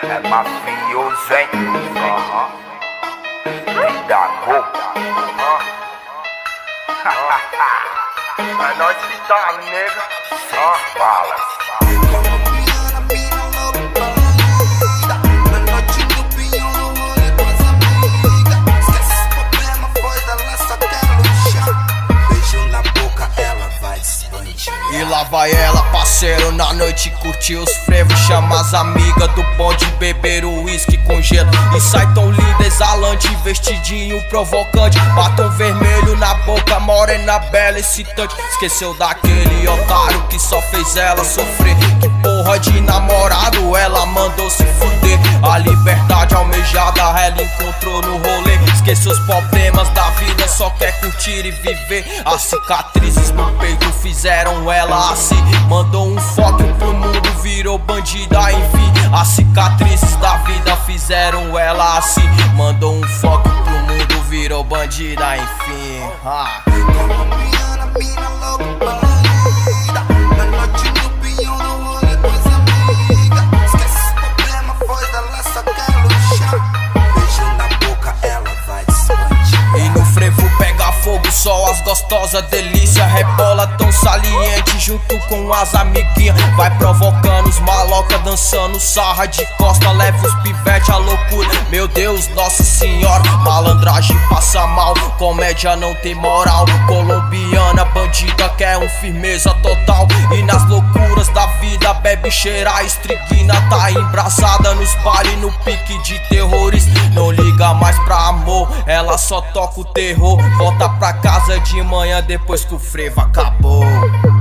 É mafioso, hein? Tem da gol. É nóis que tá, nega. Sem balas. E lá vai ela, parceiro, na noite curtir os frevos. Chama as amigas do bonde, beber o uísque com gelo. E sai tão linda, exalante, vestidinho provocante. Batom vermelho na boca, morena bela, excitante. Esqueceu daquele otário que só fez ela sofrer. Que porra de namorado, ela mandou se fuder. A liberdade almejada, ela encontrou no rolê. Esqueceu os problemas da vida, só quer curtir e viver. As cicatrizes no peito fizeram ela assim. Mandou um foco pro mundo, virou bandida, enfim. As cicatrizes da vida fizeram ela assim. Mandou um foco pro mundo, virou bandida, enfim. Colombiana, mina louca, bandida. Na noite do pinhão, no rolê com as amigas. Esquece o problema, foi dela, só quer luxar. Beijo na boca, ela vai expandir. E no frevo pega fogo, só as gostosas delícia. Rebola tão saliente junto com as amiguinhas. Vai provocando os maloca, dançando sarra de costa. Leva os pivete à loucura, meu Deus, nossa senhora. Malandragem passa mal, comédia não tem moral. Colombiana, bandida, quer um firmeza total. E nas loucuras da vida bebe, cheira a estriguina. Tá embraçada nos bares, no pique de terrores. Não liga mais pra amor, ela só toca o terror. Volta pra casa de manhã depois que o frevo acabou.